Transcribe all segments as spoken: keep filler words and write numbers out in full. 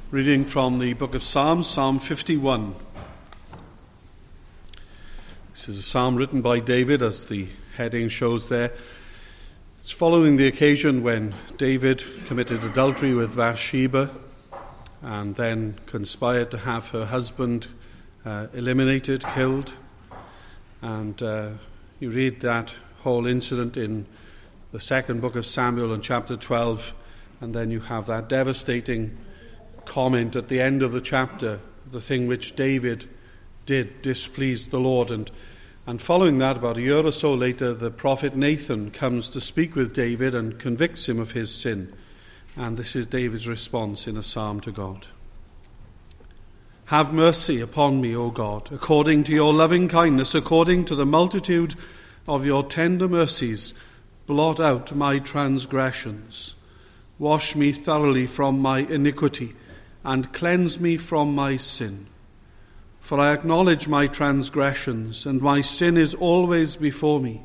Reading from the book of Psalms, Psalm fifty-one. This is a psalm written by David, as the heading shows there. It's following the occasion when David committed adultery with Bathsheba and then conspired to have her husband uh, eliminated, killed. And uh, you read that whole incident in the second book of Samuel in chapter twelve, and then you have that devastating comment at the end of the chapter, the thing which David did displeased the Lord. And, and following that, about a year or so later, the prophet Nathan comes to speak with David and convicts him of his sin. And this is David's response in a psalm to God. Have mercy upon me, O God, according to your loving kindness, according to the multitude of your tender mercies, blot out my transgressions. Wash me thoroughly from my iniquity, and cleanse me from my sin. For I acknowledge my transgressions, and my sin is always before me.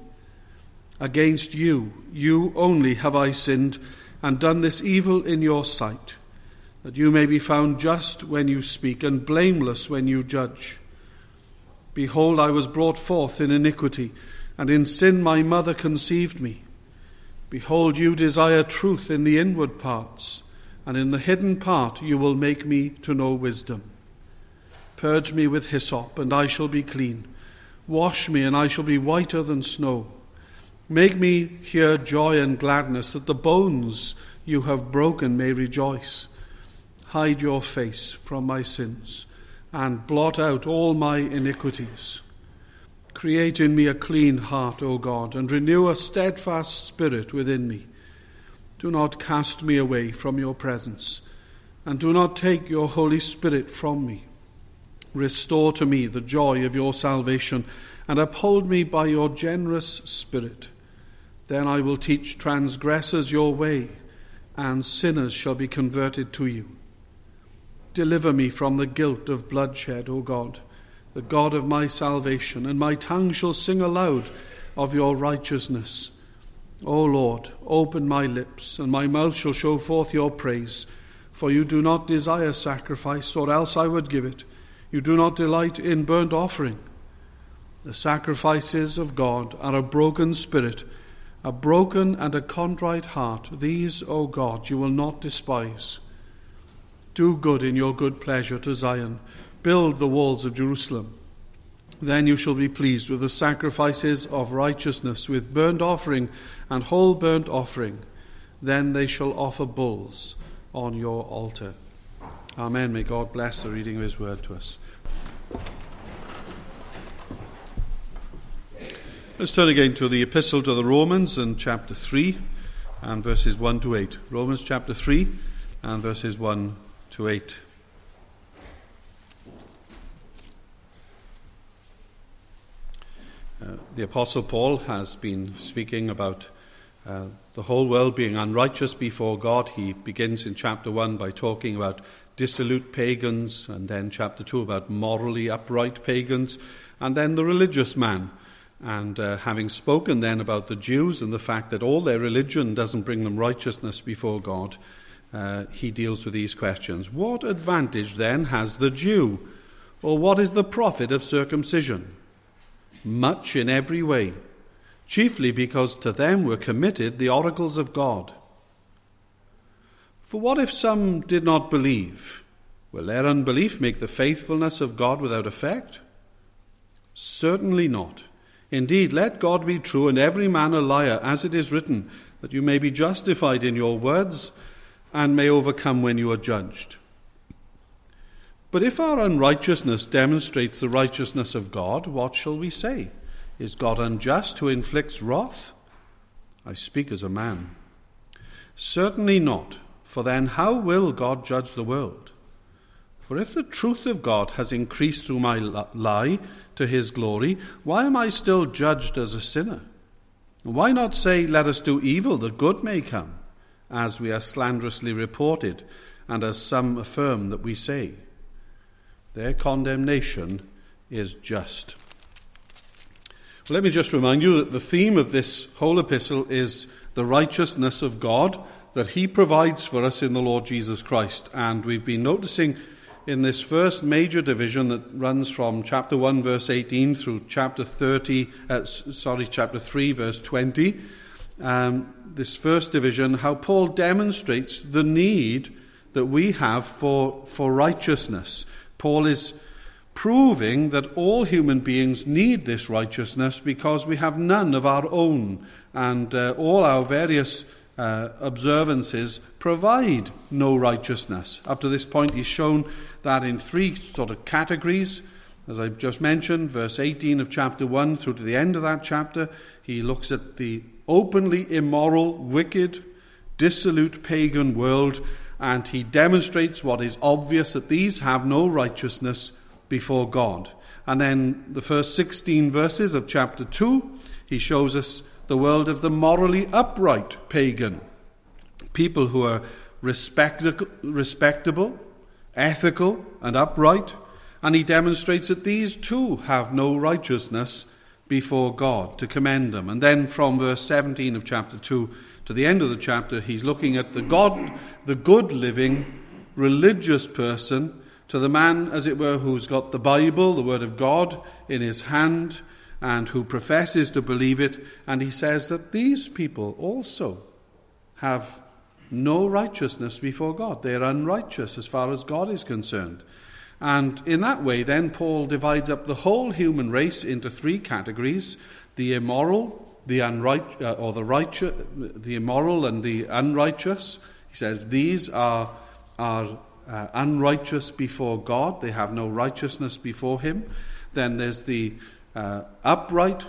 Against you, you only have I sinned, and done this evil in your sight, that you may be found just when you speak, and blameless when you judge. Behold, I was brought forth in iniquity, and in sin my mother conceived me. Behold, you desire truth in the inward parts, and in the hidden part you will make me to know wisdom. Purge me with hyssop, and I shall be clean. Wash me, and I shall be whiter than snow. Make me hear joy and gladness, that the bones you have broken may rejoice. Hide your face from my sins, and blot out all my iniquities. Create in me a clean heart, O God, and renew a steadfast spirit within me. Do not cast me away from your presence, and do not take your Holy Spirit from me. Restore to me the joy of your salvation, and uphold me by your generous spirit. Then I will teach transgressors your way, and sinners shall be converted to you. Deliver me from the guilt of bloodshed, O God, the God of my salvation, and my tongue shall sing aloud of your righteousness. O Lord, open my lips, and my mouth shall show forth your praise. For you do not desire sacrifice, or else I would give it. You do not delight in burnt offering. The sacrifices of God are a broken spirit, a broken and a contrite heart. These, O God, you will not despise. Do good in your good pleasure to Zion. Build the walls of Jerusalem. Then you shall be pleased with the sacrifices of righteousness, with burnt offering and whole burnt offering. Then they shall offer bulls on your altar. Amen. May God bless the reading of his word to us. Let's turn again to the epistle to the Romans in chapter three and verses one to eight. Romans chapter three and verses one to eight. Uh, the Apostle Paul has been speaking about uh, the whole world being unrighteous before God. He begins in chapter one by talking about dissolute pagans, and then chapter two about morally upright pagans, and then the religious man. And uh, having spoken then about the Jews and the fact that all their religion doesn't bring them righteousness before God, uh, he deals with these questions. What advantage then has the Jew? Or what is the profit of circumcision? Much in every way, chiefly because to them were committed the oracles of God. For what if some did not believe? Will their unbelief make the faithfulness of God without effect? Certainly not. Indeed, let God be true and every man a liar, as it is written, that you may be justified in your words and may overcome when you are judged. But if our unrighteousness demonstrates the righteousness of God, what shall we say? Is God unjust who inflicts wrath? I speak as a man. Certainly not, for then how will God judge the world? For if the truth of God has increased through my lie to his glory, why am I still judged as a sinner? Why not say, let us do evil that good may come, as we are slanderously reported, and as some affirm that we say? Their condemnation is just. Well, let me just remind you that the theme of this whole epistle is the righteousness of God that he provides for us in the Lord Jesus Christ. And we've been noticing in this first major division that runs from chapter one, verse eighteen, through chapter thirty, uh, sorry, chapter three, verse twenty, um, this first division, how Paul demonstrates the need that we have for, for righteousness. Paul is proving that all human beings need this righteousness because we have none of our own, and uh, all our various uh, observances provide no righteousness. Up to this point, he's shown that in three sort of categories. As I've just mentioned, verse eighteen of chapter one through to the end of that chapter, he looks at the openly immoral, wicked, dissolute pagan world, and he demonstrates what is obvious, that these have no righteousness before God. And then the first sixteen verses of chapter two, he shows us the world of the morally upright pagan, people who are respect- respectable, ethical and upright, and he demonstrates that these too have no righteousness before God to commend them. And then from verse seventeen of chapter two to the end of the chapter, he's looking at the God, the good living, religious person, to the man, as it were, who's got the Bible, the Word of God, in his hand, and who professes to believe it. And he says that these people also have no righteousness before God. They're unrighteous as far as God is concerned. And in that way, then, Paul divides up the whole human race into three categories: the immoral, the unright, uh, or the righteous, the immoral and the unrighteous. He says these are are uh, unrighteous before God; they have no righteousness before Him. Then there's the uh, upright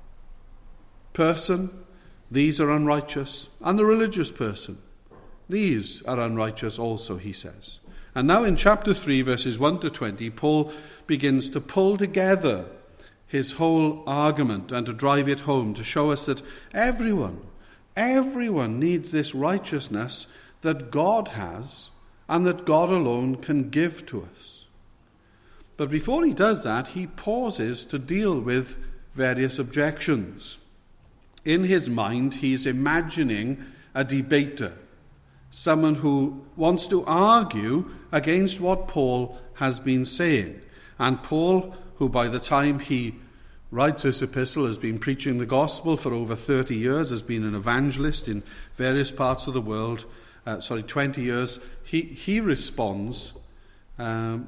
person; these are unrighteous, and the religious person; these are unrighteous also, he says. And now in chapter three, verses one to twenty, Paul begins to pull together his whole argument and to drive it home, to show us that everyone, everyone needs this righteousness that God has and that God alone can give to us. But before he does that, he pauses to deal with various objections. In his mind, he's imagining a debater, someone who wants to argue against what Paul has been saying. And Paul, who by the time he writes this epistle has been preaching the gospel for over thirty years, has been an evangelist in various parts of the world, uh, sorry, twenty years, he, he responds um,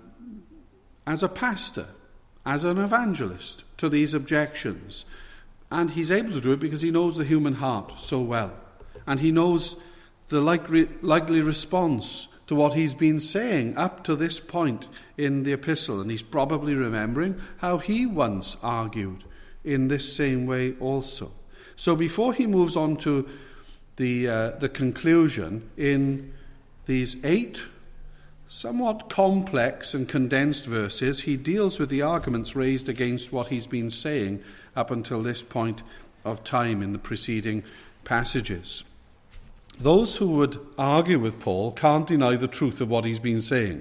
as a pastor, as an evangelist to these objections. And he's able to do it because he knows the human heart so well. And he knows the likely, likely response to what he's been saying up to this point in the epistle. And he's probably remembering how he once argued in this same way also. So before he moves on to the, uh, the conclusion, in these eight somewhat complex and condensed verses, he deals with the arguments raised against what he's been saying up until this point of time in the preceding passages. Those who would argue with Paul can't deny the truth of what he's been saying.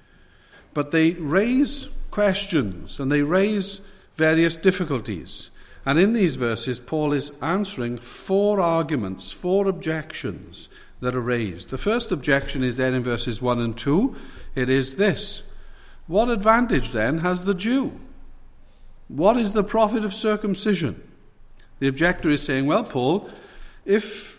But they raise questions and they raise various difficulties. And in these verses, Paul is answering four arguments, four objections that are raised. The first objection is then in verses one and two. It is this: what advantage then has the Jew? What is the profit of circumcision? The objector is saying, well, Paul, if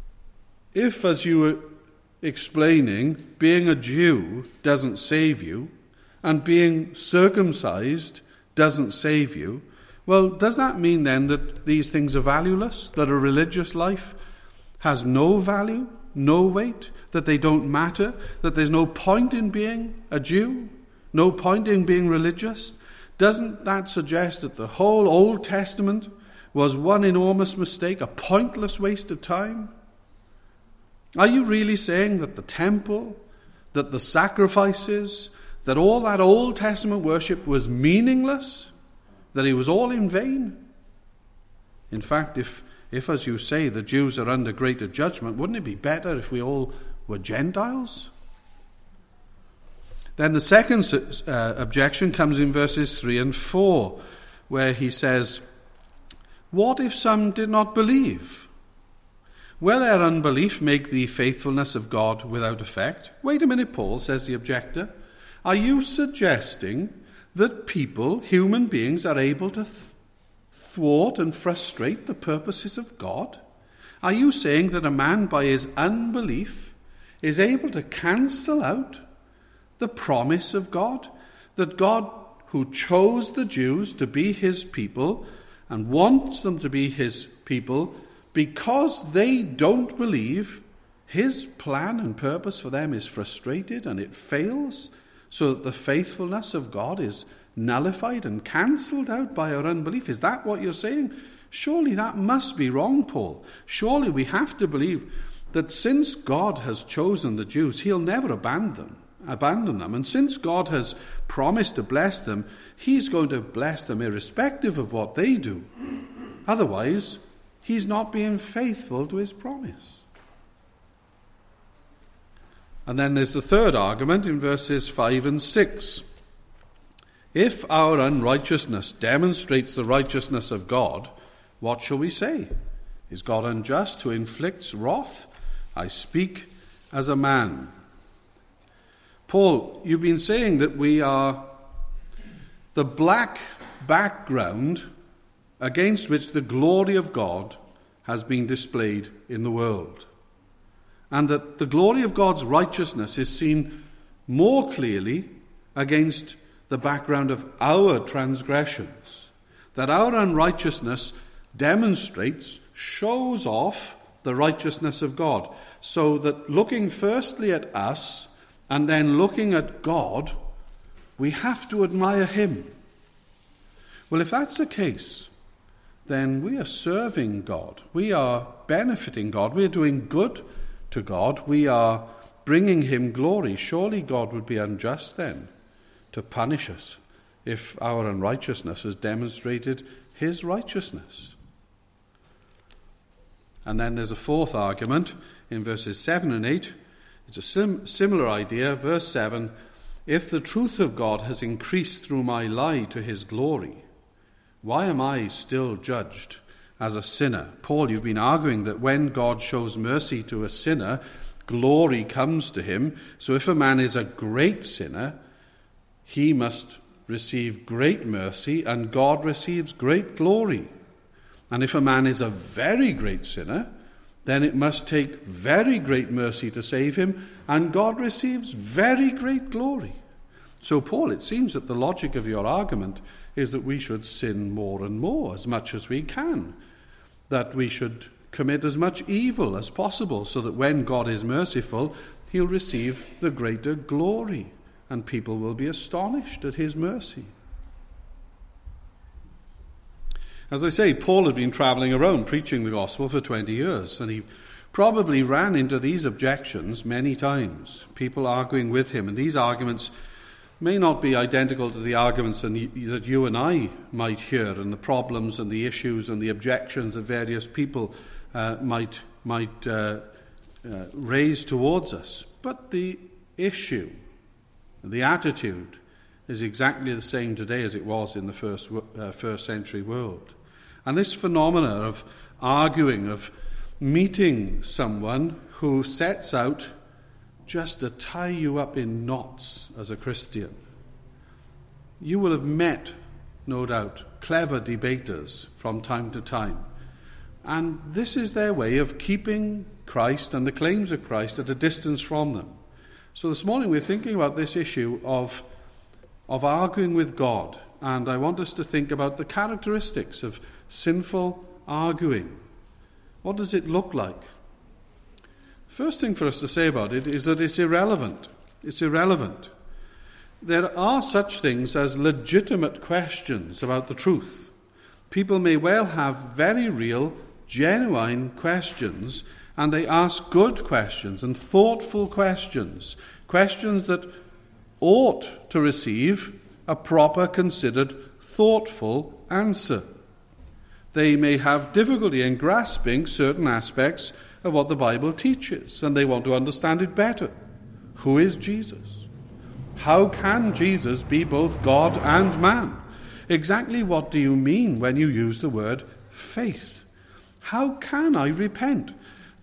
If, as you were explaining, being a Jew doesn't save you, and being circumcised doesn't save you, well, does that mean then that these things are valueless, that a religious life has no value, no weight, that they don't matter, that there's no point in being a Jew, no point in being religious? Doesn't that suggest that the whole Old Testament was one enormous mistake, a pointless waste of time? Are you really saying that the temple, that the sacrifices, that all that Old Testament worship was meaningless? That it was all in vain? In fact, if, if as you say, the Jews are under greater judgment, wouldn't it be better if we all were Gentiles? Then the second uh, objection comes in verses three and four, where he says, what if some did not believe? Will their unbelief make the faithfulness of God without effect? Wait a minute, Paul, says the objector. Are you suggesting that people, human beings, are able to th- thwart and frustrate the purposes of God? Are you saying that a man, by his unbelief, is able to cancel out the promise of God? That God, who chose the Jews to be his people and wants them to be his people, because they don't believe, his plan and purpose for them is frustrated and it fails, so that the faithfulness of God is nullified and cancelled out by our unbelief? Is that what you're saying? Surely that must be wrong, Paul. Surely we have to believe that since God has chosen the Jews, he'll never abandon them, abandon them. And since God has promised to bless them, he's going to bless them irrespective of what they do. Otherwise, he's not being faithful to his promise. And then there's the third argument in verses five and six. If our unrighteousness demonstrates the righteousness of God, what shall we say? Is God unjust who inflicts wrath? I speak as a man. Paul, you've been saying that we are the black background against which the glory of God has been displayed in the world, and that the glory of God's righteousness is seen more clearly against the background of our transgressions, that our unrighteousness demonstrates, shows off the righteousness of God, so that looking firstly at us and then looking at God, we have to admire him. Well, if that's the case, then we are serving God. We are benefiting God. We are doing good to God. We are bringing him glory. Surely God would be unjust then to punish us if our unrighteousness has demonstrated his righteousness. And then there's a fourth argument in verses seven and eight. It's a sim- similar idea. Verse seven, if the truth of God has increased through my lie to his glory, why am I still judged as a sinner? Paul, you've been arguing that when God shows mercy to a sinner, glory comes to him. So if a man is a great sinner, he must receive great mercy, and God receives great glory. And if a man is a very great sinner, then it must take very great mercy to save him, and God receives very great glory. So, Paul, it seems that the logic of your argument is that we should sin more and more, as much as we can, that we should commit as much evil as possible, so that when God is merciful, he'll receive the greater glory, and people will be astonished at his mercy. As I say, Paul had been travelling around preaching the gospel for twenty years, and he probably ran into these objections many times, people arguing with him, and these arguments may not be identical to the arguments that you and I might hear, and the problems and the issues and the objections that various people uh, might, might uh, uh, raise towards us. But the issue, the attitude, is exactly the same today as it was in the first, uh, first century world. And this phenomena of arguing, of meeting someone who sets out just to tie you up in knots as a Christian. You will have met, no doubt, clever debaters from time to time. And this is their way of keeping Christ and the claims of Christ at a distance from them. So this morning we're thinking about this issue of, of arguing with God. And I want us to think about the characteristics of sinful arguing. What does it look like? First thing for us to say about it is that it's irrelevant. It's irrelevant. There are such things as legitimate questions about the truth. People may well have very real, genuine questions, and they ask good questions and thoughtful questions, questions that ought to receive a proper, considered, thoughtful answer. They may have difficulty in grasping certain aspects of what the Bible teaches, and they want to understand it better. Who is Jesus? How can Jesus be both God and man? Exactly what do you mean when you use the word faith? How can I repent?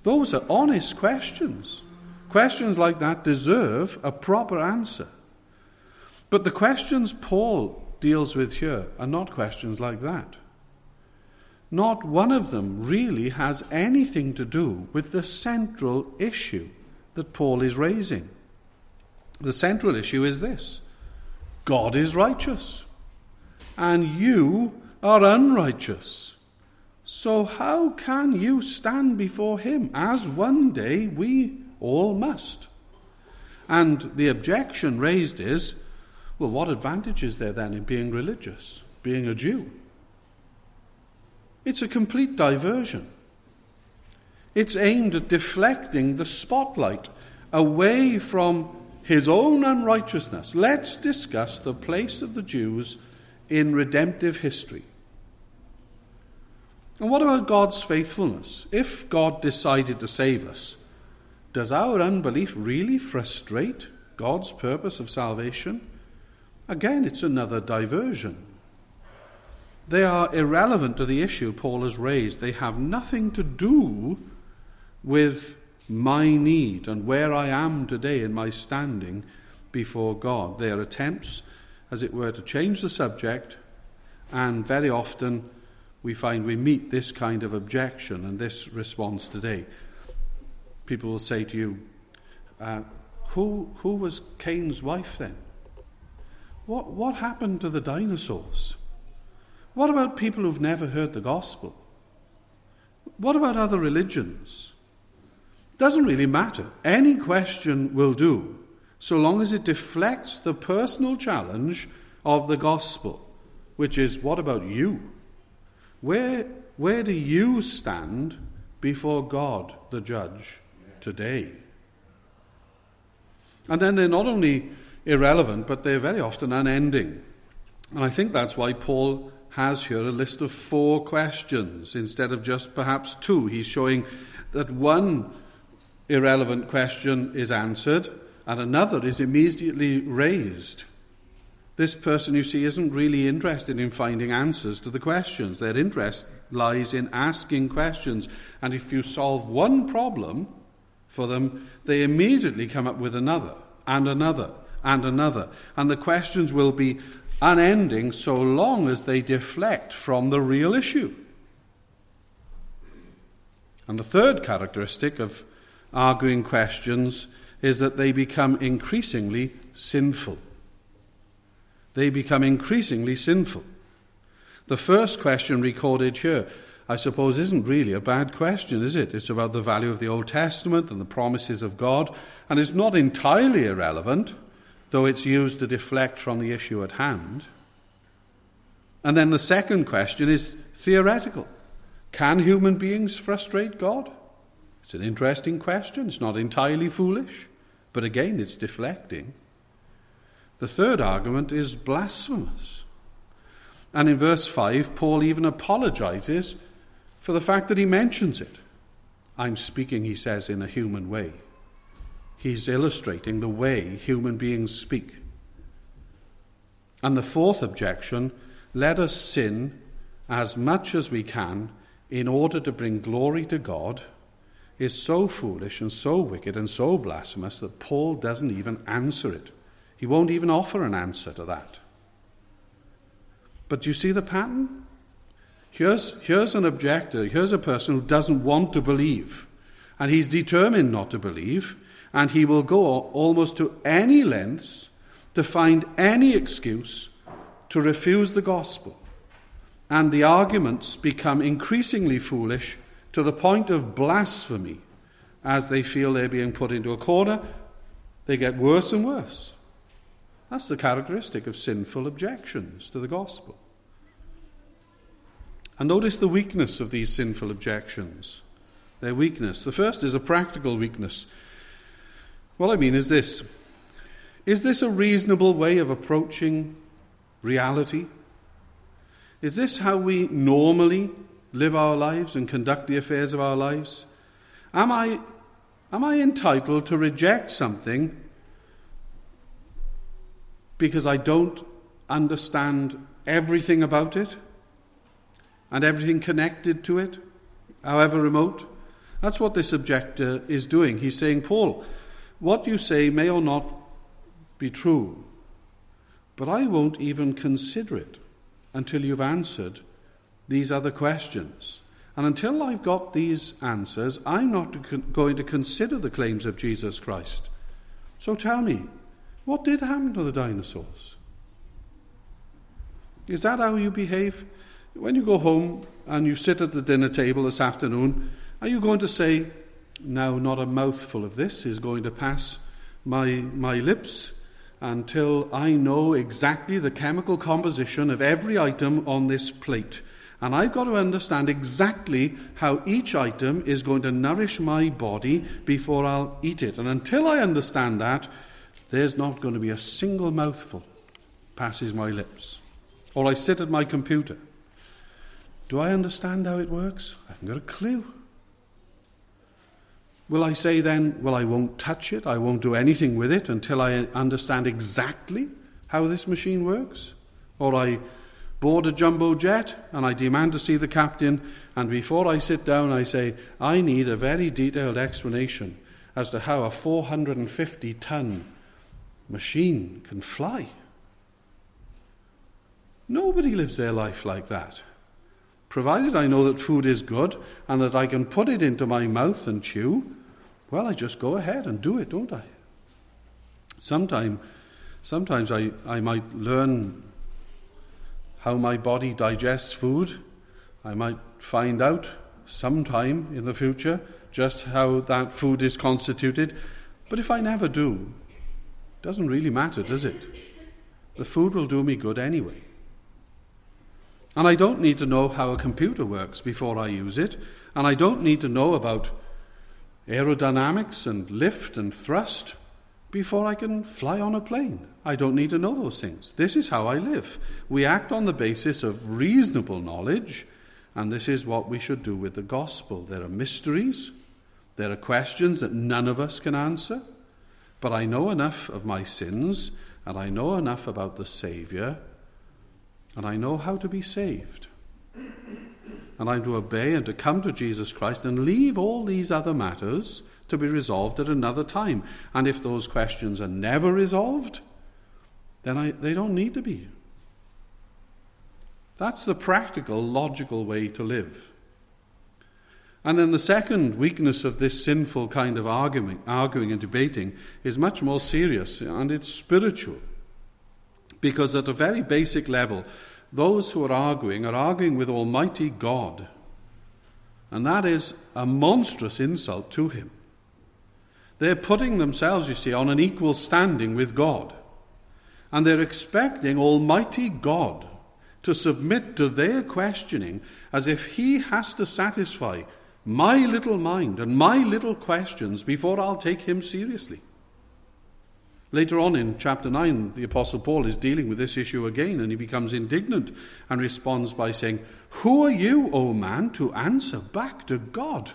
Those are honest questions. Questions like that deserve a proper answer. But the questions Paul deals with here are not questions like that. Not one of them really has anything to do with the central issue that Paul is raising. The central issue is this: God is righteous, and you are unrighteous. So how can you stand before him, as one day we all must? And the objection raised is, well, what advantage is there then in being religious, being a Jew? It's a complete diversion. It's aimed at deflecting the spotlight away from his own unrighteousness. Let's discuss the place of the Jews in redemptive history. And what about God's faithfulness? If God decided to save us, does our unbelief really frustrate God's purpose of salvation? Again, it's another diversion. They are irrelevant to the issue Paul has raised. They have nothing to do with my need and where I am today in my standing before God. They are attempts, as it were, to change the subject, and very often we find we meet this kind of objection and this response today. People will say to you, uh, who, who was Cain's wife then? What, what happened to the dinosaurs? What about people who've never heard the gospel? What about other religions? Doesn't really matter. Any question will do, so long as it deflects the personal challenge of the gospel, which is, what about you? Where, where do you stand before God, the judge, today? And then they're not only irrelevant, but they're very often unending. And I think that's why Paul has here a list of four questions instead of just perhaps two. He's showing that one irrelevant question is answered and another is immediately raised. This person, you see, isn't really interested in finding answers to the questions. Their interest lies in asking questions. And if you solve one problem for them, they immediately come up with another and another and another. And the questions will be unending so long as they deflect from the real issue. And the third characteristic of arguing questions is that they become increasingly sinful. They become increasingly sinful. The first question recorded here, I suppose, isn't really a bad question, is it? It's about the value of the Old Testament and the promises of God, and it's not entirely irrelevant, though it's used to deflect from the issue at hand. And then the second question is theoretical. Can human beings frustrate God? It's an interesting question. It's not entirely foolish, but again, it's deflecting. The third argument is blasphemous. And in verse five, Paul even apologizes for the fact that he mentions it. I'm speaking, he says, in a human way. He's illustrating the way human beings speak. And the fourth objection, let us sin as much as we can in order to bring glory to God, is so foolish and so wicked and so blasphemous that Paul doesn't even answer it. He won't even offer an answer to that. But do you see the pattern? Here's, here's an objector, here's a person who doesn't want to believe, and he's determined not to believe, and he will go almost to any lengths to find any excuse to refuse the gospel. And the arguments become increasingly foolish to the point of blasphemy. As they feel they're being put into a corner, they get worse and worse. That's the characteristic of sinful objections to the gospel. And notice the weakness of these sinful objections. Their weakness. The first is a practical weakness. What I mean is this. Is this a reasonable way of approaching reality? Is this how we normally live our lives and conduct the affairs of our lives? Am I, am I entitled to reject something because I don't understand everything about it and everything connected to it, however remote? That's what this objector is doing. He's saying, Paul, what you say may or not be true, but I won't even consider it until you've answered these other questions. And until I've got these answers, I'm not going to consider the claims of Jesus Christ. So tell me, what did happen to the dinosaurs? Is that how you behave? When you go home and you sit at the dinner table this afternoon, are you going to say, now not a mouthful of this is going to pass my, my lips until I know exactly the chemical composition of every item on this plate. And I've got to understand exactly how each item is going to nourish my body before I'll eat it. And until I understand that, there's not going to be a single mouthful passes my lips. Or I sit at my computer. Do I understand how it works? I haven't got a clue. Will I say then, well, I won't touch it, I won't do anything with it until I understand exactly how this machine works? Or I board a jumbo jet and I demand to see the captain, and before I sit down I say, I need a very detailed explanation as to how a four hundred fifty ton machine can fly. Nobody lives their life like that. Provided I know that food is good and that I can put it into my mouth and chew, well, I just go ahead and do it, don't I? Sometime, sometimes I, I might learn how my body digests food. I might find out sometime in the future just how that food is constituted. But if I never do, it doesn't really matter, does it? The food will do me good anyway. And I don't need to know how a computer works before I use it. And I don't need to know about aerodynamics and lift and thrust before I can fly on a plane. I don't need to know those things. This is how I live. We act on the basis of reasonable knowledge, and this is what we should do with the gospel. There are mysteries. There are questions that none of us can answer. But I know enough of my sins, and I know enough about the Saviour, and I know how to be saved. And I'm to obey and to come to Jesus Christ and leave all these other matters to be resolved at another time. And if those questions are never resolved, then I, they don't need to be. That's the practical, logical way to live. And then the second weakness of this sinful kind of arguing, arguing and debating is much more serious, and it's spiritual. Because at a very basic level, those who are arguing are arguing with Almighty God. And that is a monstrous insult to him. They're putting themselves, you see, on an equal standing with God. And they're expecting Almighty God to submit to their questioning as if he has to satisfy my little mind and my little questions before I'll take him seriously. Later on in chapter nine, the Apostle Paul is dealing with this issue again, and he becomes indignant and responds by saying, "Who are you, O man, to answer back to God?"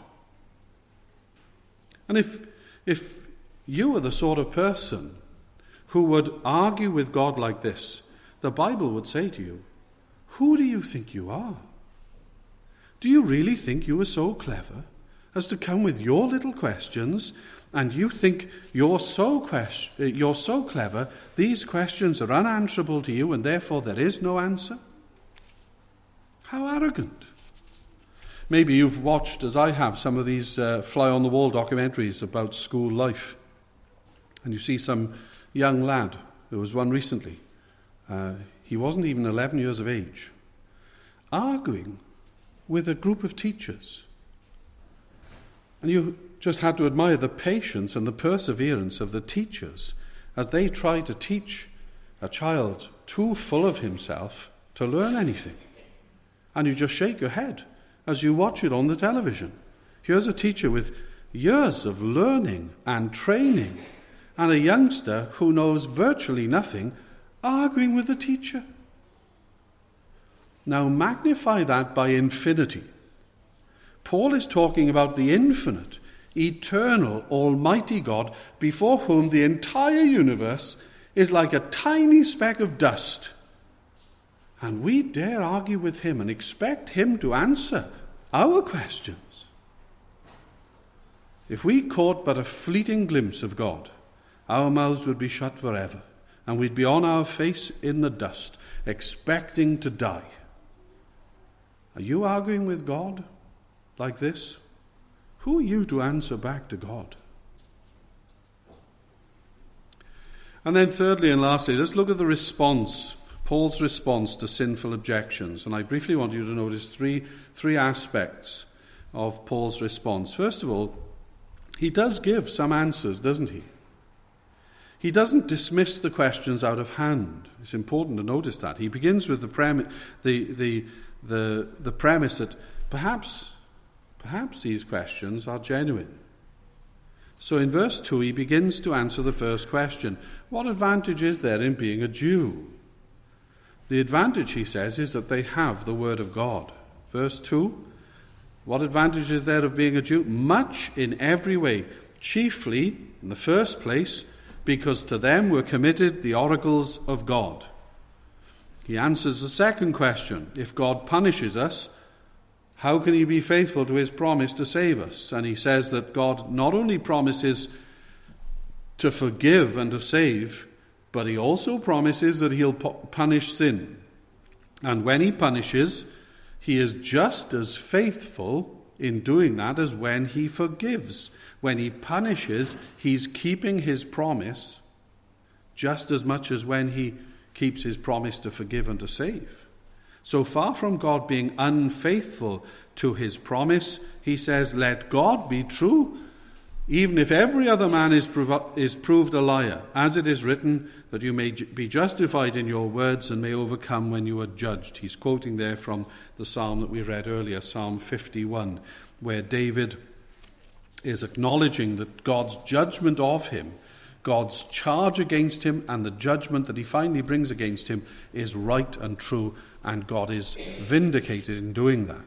And if, if you are the sort of person who would argue with God like this, the Bible would say to you, who do you think you are? Do you really think you are so clever as to come with your little questions, and you think you're so question, you're so clever, these questions are unanswerable to you, and therefore there is no answer? How arrogant. Maybe you've watched, as I have, some of these uh, fly-on-the-wall documentaries about school life. And you see some young lad, there was one recently, uh, he wasn't even eleven years of age, arguing with a group of teachers. And you just had to admire the patience and the perseverance of the teachers as they try to teach a child too full of himself to learn anything. And you just shake your head as you watch it on the television. Here's a teacher with years of learning and training, and a youngster who knows virtually nothing arguing with the teacher. Now magnify that by infinity. Paul is talking about the infinite, eternal, almighty God before whom the entire universe is like a tiny speck of dust. And we dare argue with him and expect him to answer our questions. If we caught but a fleeting glimpse of God, our mouths would be shut forever, and we'd be on our face in the dust, expecting to die. Are you arguing with God like this? Who are you to answer back to God? And then thirdly and lastly, let's look at the response, Paul's response to sinful objections. And I briefly want you to notice three, three aspects of Paul's response. First of all, he does give some answers, doesn't he? He doesn't dismiss the questions out of hand. It's important to notice that. He begins with the, premi- the, the, the, the premise that perhaps, perhaps these questions are genuine. So in verse two, he begins to answer the first question. What advantage is there in being a Jew? The advantage, he says, is that they have the word of God. Verse two, what advantage is there of being a Jew? Much in every way, chiefly, in the first place, because to them were committed the oracles of God. He answers the second question. If God punishes us, how can he be faithful to his promise to save us? And he says that God not only promises to forgive and to save, but he also promises that he'll punish sin. And when he punishes, he is just as faithful in doing that as when he forgives. When he punishes, he's keeping his promise just as much as when he keeps his promise to forgive and to save. So far from God being unfaithful to his promise, he says, let God be true, even if every other man is, prov- is proved a liar, as it is written, that you may be justified in your words and may overcome when you are judged. He's quoting there from the psalm that we read earlier, Psalm fifty-one, where David is acknowledging that God's judgment of him, God's charge against him, and the judgment that he finally brings against him is right and true, and God is vindicated in doing that.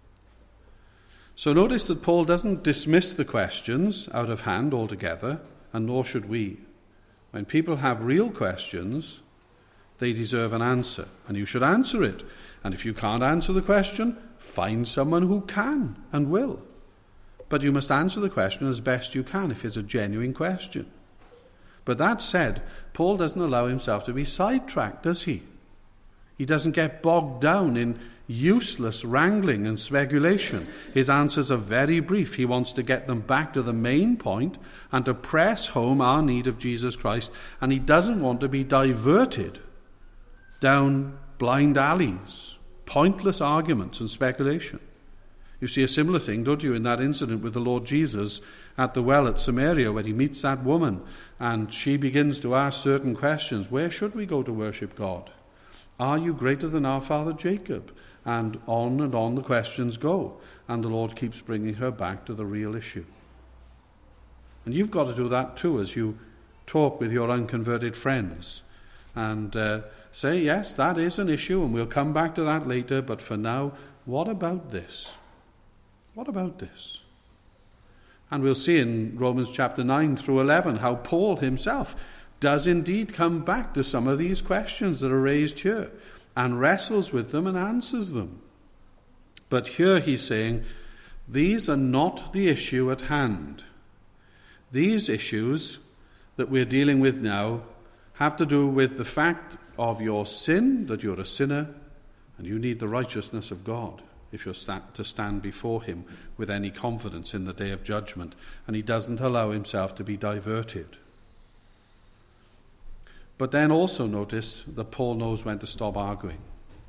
So notice that Paul doesn't dismiss the questions out of hand altogether, and nor should we. When people have real questions, they deserve an answer, and you should answer it. And if you can't answer the question, find someone who can and will. But you must answer the question as best you can if it's a genuine question. But that said, Paul doesn't allow himself to be sidetracked, does he? He doesn't get bogged down in useless wrangling and speculation. His answers are very brief. He wants to get them back to the main point and to press home our need of Jesus Christ. And he doesn't want to be diverted down blind alleys, pointless arguments and speculation. You see a similar thing, don't you, in that incident with the Lord Jesus at the well at Samaria, where he meets that woman and she begins to ask certain questions. Where should we go to worship God? Are you greater than our father Jacob? And on and on the questions go. And the Lord keeps bringing her back to the real issue. And you've got to do that too as you talk with your unconverted friends. And uh, say, yes, that is an issue, and we'll come back to that later. But for now, what about this? What about this? And we'll see in Romans chapter nine through eleven how Paul himself does indeed come back to some of these questions that are raised here and wrestles with them and answers them. But here he's saying, these are not the issue at hand. These issues that we're dealing with now have to do with the fact of your sin, that you're a sinner, and you need the righteousness of God if you're sta- to stand before him with any confidence in the day of judgment. And he doesn't allow himself to be diverted. But then also notice that Paul knows when to stop arguing.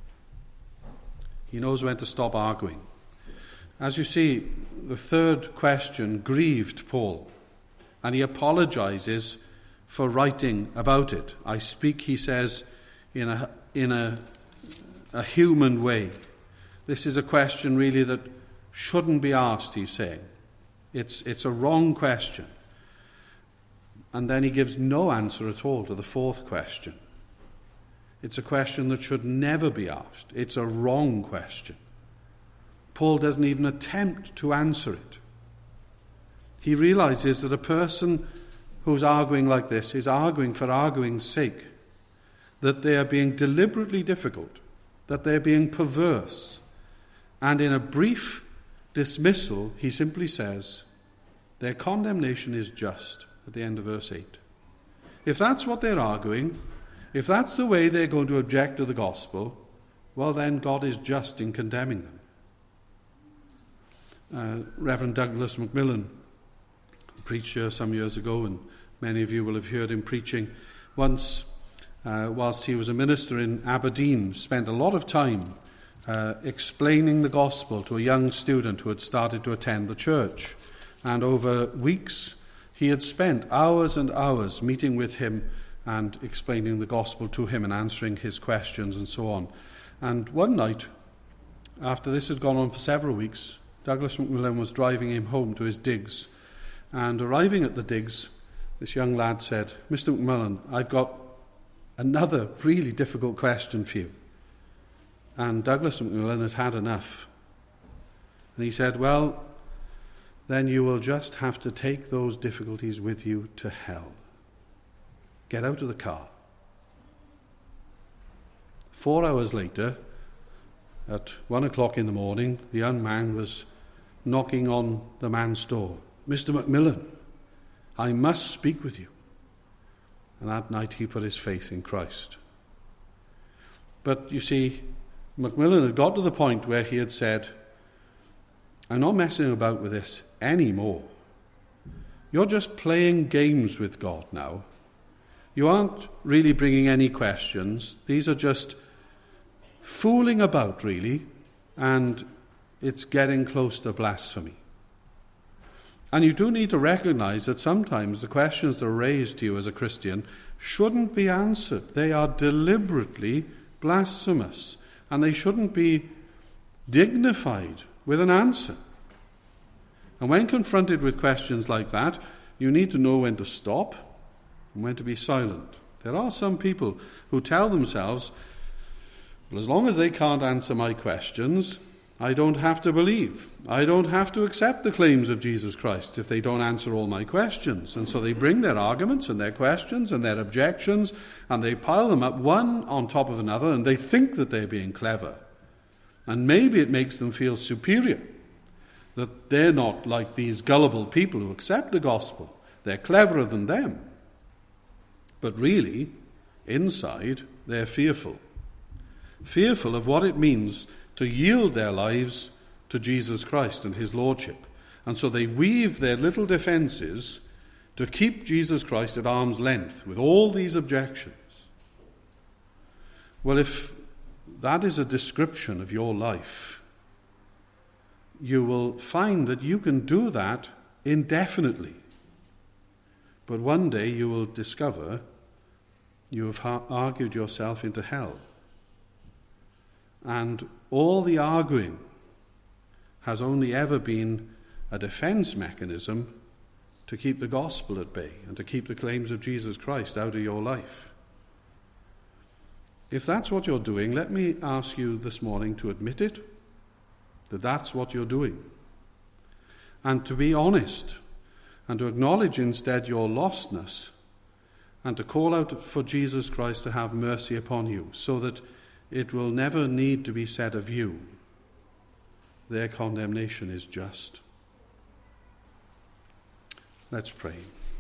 He knows when to stop arguing. As you see, the third question grieved Paul, and he apologizes for writing about it. I speak, he says, in a in a, a human way. This is a question really that shouldn't be asked, he's saying. It's it's a wrong question. And then he gives no answer at all to the fourth question. It's a question that should never be asked. It's a wrong question. Paul doesn't even attempt to answer it. He realizes that a person who's arguing like this is arguing for arguing's sake, that they are being deliberately difficult, that they're being perverse. And in a brief dismissal, he simply says, their condemnation is just, at the end of verse eight. If that's what they're arguing, if that's the way they're going to object to the gospel, well then God is just in condemning them. Uh, Reverend Douglas Macmillan, a preacher some years ago, and many of you will have heard him preaching, once, uh, whilst he was a minister in Aberdeen, spent a lot of time uh, explaining the gospel to a young student who had started to attend the church. And over weeks, he had spent hours and hours meeting with him and explaining the gospel to him and answering his questions and so on. And one night, after this had gone on for several weeks, Douglas Macmillan was driving him home to his digs. And arriving at the digs, this young lad said, "Mister Macmillan, I've got another really difficult question for you." And Douglas Macmillan had had enough. And he said, "Well, then you will just have to take those difficulties with you to hell. Get out of the car." Four hours later, at one o'clock in the morning, the young man was knocking on the man's door. "Mister Macmillan, I must speak with you." And that night he put his faith in Christ. But you see, Macmillan had got to the point where he had said, "I'm not messing about with this anymore. You're just playing games with God now. You aren't really bringing any questions. These are just fooling about, really, and it's getting close to blasphemy." And you do need to recognize that sometimes the questions that are raised to you as a Christian shouldn't be answered. They are deliberately blasphemous, and they shouldn't be dignified with an answer. And when confronted with questions like that, you need to know when to stop and when to be silent. There are some people who tell themselves, "Well, as long as they can't answer my questions, I don't have to believe. I don't have to accept the claims of Jesus Christ if they don't answer all my questions." And so they bring their arguments and their questions and their objections, and they pile them up one on top of another, and they think that they're being clever. And maybe it makes them feel superior, that they're not like these gullible people who accept the gospel. They're cleverer than them. But really, inside, they're fearful. Fearful of what it means to yield their lives to Jesus Christ and his lordship. And so they weave their little defenses to keep Jesus Christ at arm's length with all these objections. Well, if that is a description of your life, you will find that you can do that indefinitely. But one day you will discover you have ha- argued yourself into hell. And all the arguing has only ever been a defense mechanism to keep the gospel at bay and to keep the claims of Jesus Christ out of your life. If that's what you're doing, let me ask you this morning to admit it, that that's what you're doing, and to be honest and to acknowledge instead your lostness and to call out for Jesus Christ to have mercy upon you, so that it will never need to be said of you, "Their condemnation is just." Let's pray.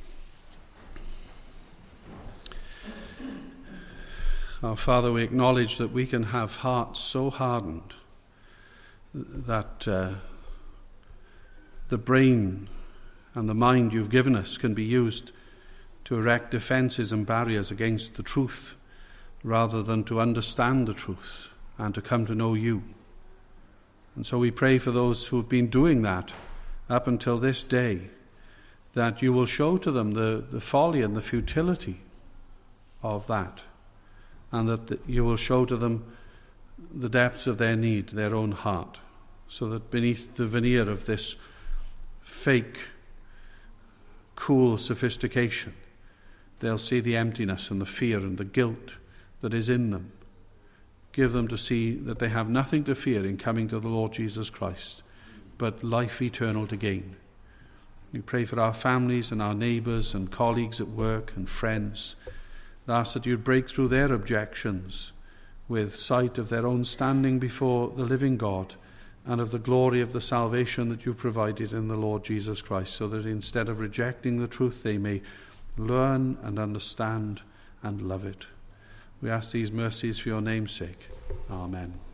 Our Father, we acknowledge that we can have hearts so hardened that uh, the brain and the mind you've given us can be used to erect defenses and barriers against the truth, rather than to understand the truth and to come to know you. And so we pray for those who have been doing that up until this day, that you will show to them the, the folly and the futility of that, and that the, you will show to them the depths of their need, their own heart, so that beneath the veneer of this fake, cool sophistication, they'll see the emptiness and the fear and the guilt that is in them. Give them to see that they have nothing to fear in coming to the Lord Jesus Christ, but life eternal to gain. We pray for our families and our neighbours and colleagues at work and friends, and ask that you'd break through their objections with sight of their own standing before the living God, and of the glory of the salvation that you provided in the Lord Jesus Christ, so that instead of rejecting the truth, they may learn and understand and love it. We ask these mercies for your name's sake. Amen.